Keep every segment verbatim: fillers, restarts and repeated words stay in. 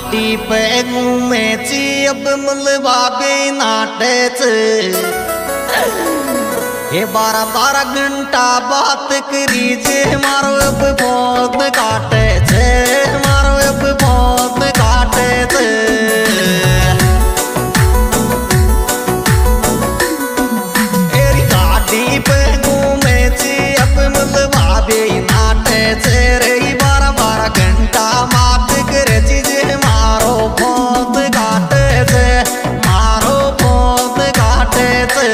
घाटी पे घूमे ची अब मलबा बे नाटेच ये बारह बारह घंटा बात करी जे मारो अब बहुत काटे छे मारो अब बहुत काटे छे एरी घाटी पे घूमे ची अब मलबा बे नाटे छे रे बारह बारह घंटा बात करे ची जे मारो बहुत काटे छे मारो बहुत काटे छे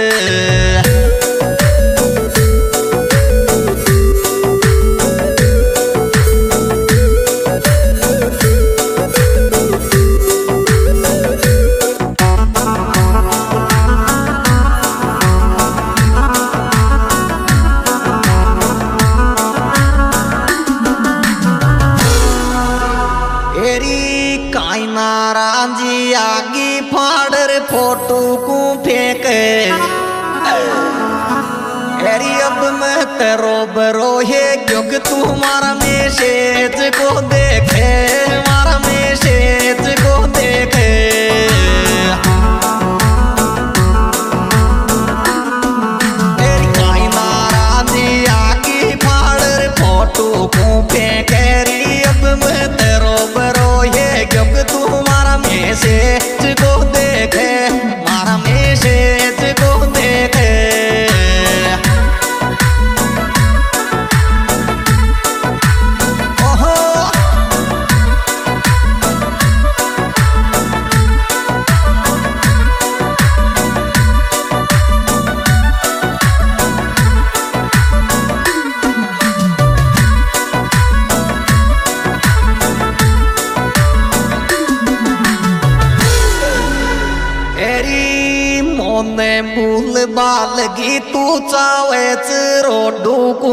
रांझी आगी फाड़र फोटो को फेंके एरी अब मैं तेरो बरो है क्योंकि तू मारा मैसेज को देखे मारा मैसेज को देखे एरी काई नाराजी आगी फाड़र फोटो को फेंके री अब मैं तेरो बरो है क्योंकि तू मैसेज को देखे मारा मैसेज को देखे ओहो मोने भूल बालगी तू चावेच रोडू को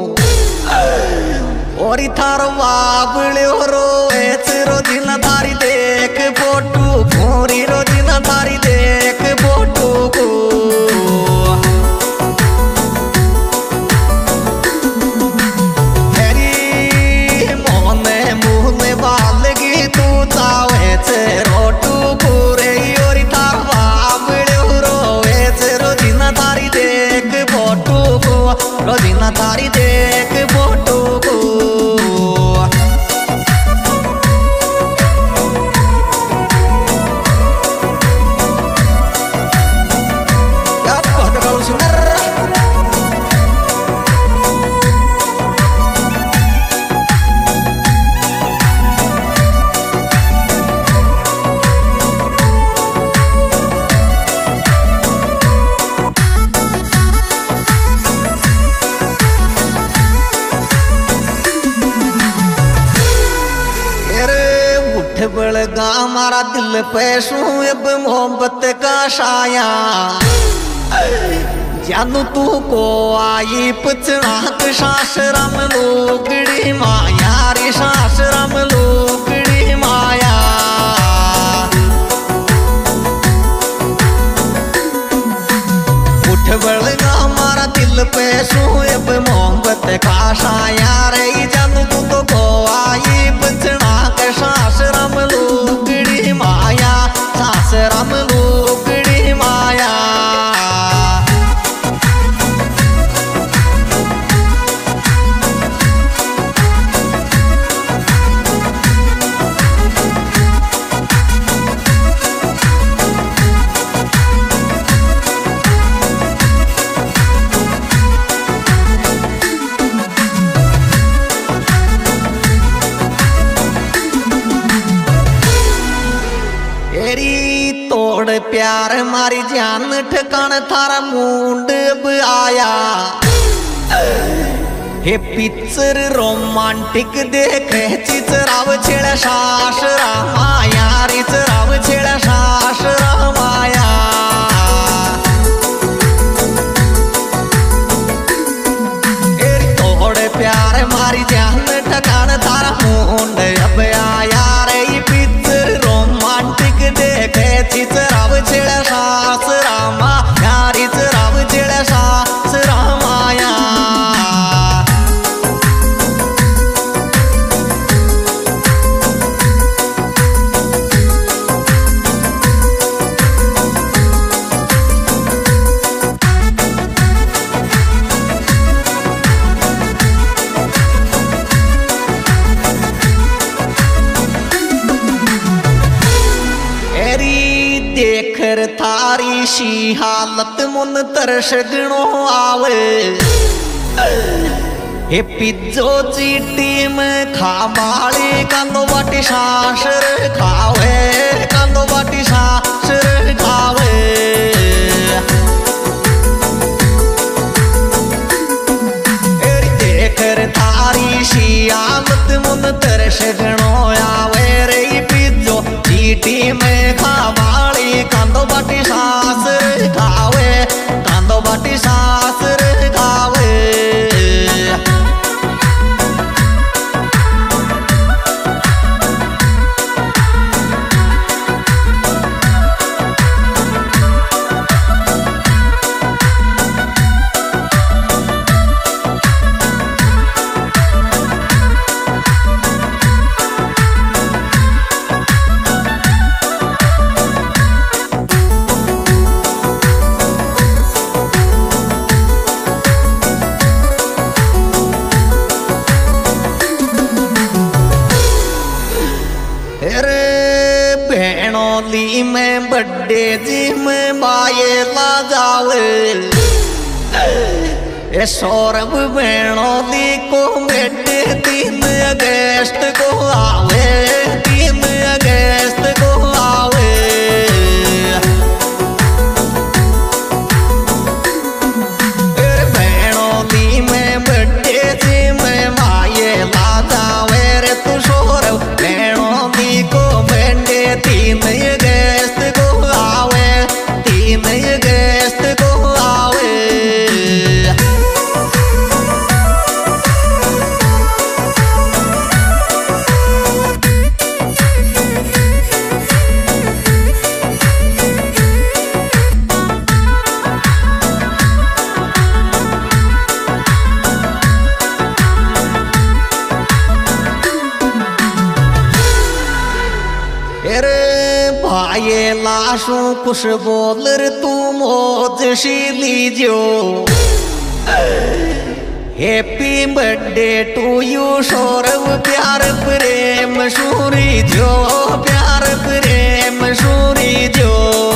और थार बाबल्यो रोवेच रोजिना थारी देख फोटू खोरी रोजिना थारी देख फोटू को मोने भूल बालगी तू चावेच रोडू को रे और थार तारी देख फोटो को रोजिना तारी देख फोटो को बड़गा हमारा दिल पे शू अब मोहब्बत का शाया जानू तू को आई पचनाक सास राम लोगड़ी माया रे सास राम लोगड़ी माया उठ बड़गा हमारा दिल पे शू अब मोहब्बत का शाया रे जानू तू तो को आई पचनाक सास राम लोगड़ी माया सास राम लोगड़ी माया तोड़ प्यार मारी जान ठिकान थारा मुंड अब आया हे पिक्चर रोमांटिक देखे चिचराव छेड़ा सास रामाया रिचराव छेड़ा सास रामाया तोड़ प्यार मारी जान ठिकान थारा मुंड अब आया रे पिक्चर रोमांटिक देखे चिचराव छेड़ा सास रामा यारी चराव छेड़ा सास रामाया थारी शी हालत मुन तरस गणो आवे हे पिज्जो चीटी में खा बाली कांदो बाटी सासर खावे कांदो बाटी सासर खावे एरी देखर थारी शी हालत मुन तरस गणो आवे रे पिज्जो चीटी में खा बाली कांदो बाटी सासर खावे कांदो बाटी सासर खावे ली में बड्डे जी में बाये ला जावे ए सौरभ बेणोली को बेटे तीन अगस्त को आवे तीन अगस्त को आवे बेणोली में बड्डे जी में बाये ला जावे रे तू सौरभ बेणोली को बेटे तीन ये लाशू कुछ बोलर तू मौज शी लीजो happy birthday to you Saurabh प्यार प्रेम सूरी जो प्यार प्रेम सूरी जो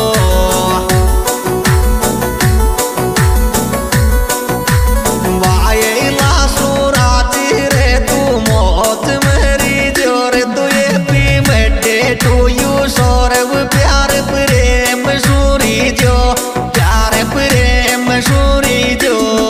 वाये लाशू राजी रे तू मौज मेरी जो रे तू happy birthday to you Saurabh प्यार प्रेम सूरी जो प्यार प्रेम सूरी जो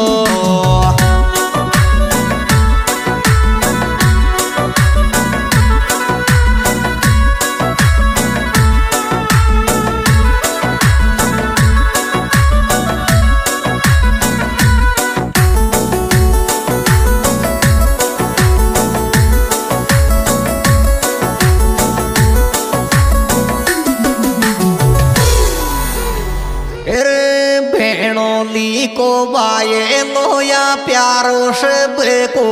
ली को बाये लोया प्यारो सब को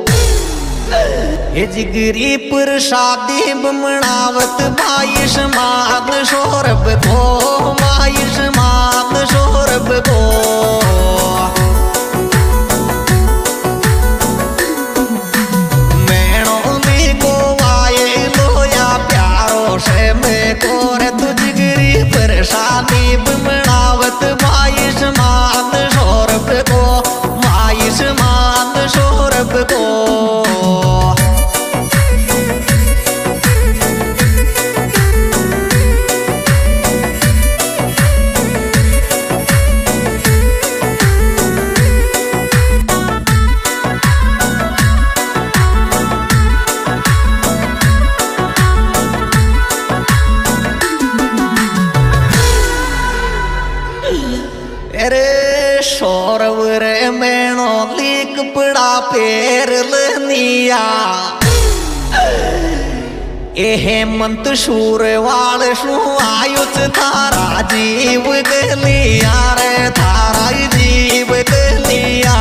ये जिगरी पर शादी बमणावत बाईस माद सौरभ को बाईस माद सौरभ को मैणोली को बाये लोया प्यारो सब को रे तू जिगरी पर शादी बमणावत बाईस माद सौरभ को बाईस माद सौरभ को सौरभ रे मैणोली कपड़ा पेर लनिया ए हेमंत सूरवाल सु आयुष थारा जीव गलिया रे थारा जीव गलिया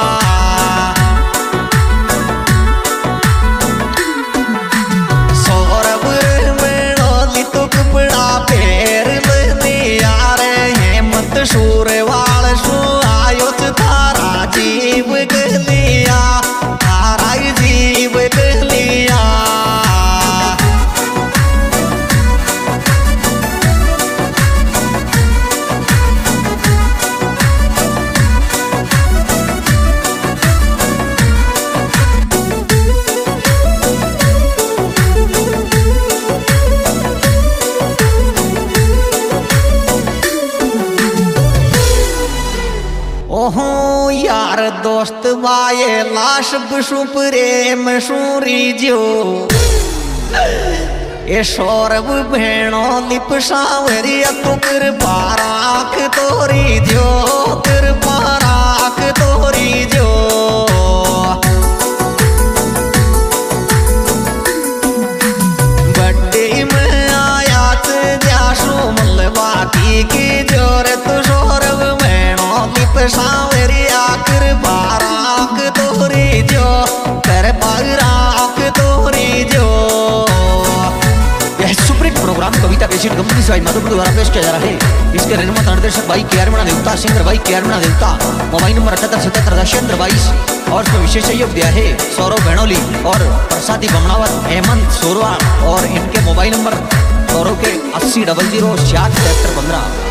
सौरभ रे मैणोली तो कपड़ा पेर लनिया रे हेमंत सूरवाल सु आयुष थारा जीव गलिया थारा जीव गलिया यार दोस्त बाये लाश बसु प्रेम सूरी जो ए सौरभ भेणो लिप सावरी तू कृपा राख तोरी जो कृपा राख तोरी जो बड्डे में आया जासू मलबा की की जोर तू सौरभ भेणो लिप सावरी कृपा राख तोरी जो कृपा राख तोरी जो। प्रोग्राम कविता कैसेट कंपनी से मधुपुर द्वारा पेश किया जा रहा है। इसके निर्माता निर्देशक भाई के आर मीणा देवता, सिंगर भाई के आर मीणा देवता। मोबाइल नंबर अठहत्तर सतहत्तर दशेंद्र बाईस। और इसमें विशेष सहयोग दिया है सौरभ बेणोली और प्रसादी बमणावत हेमंत सोरवा और इनके मोबाइल नंबर सौरभ के अस्सी डबल जीरो छियाठ तिहत्तर पंद्रह।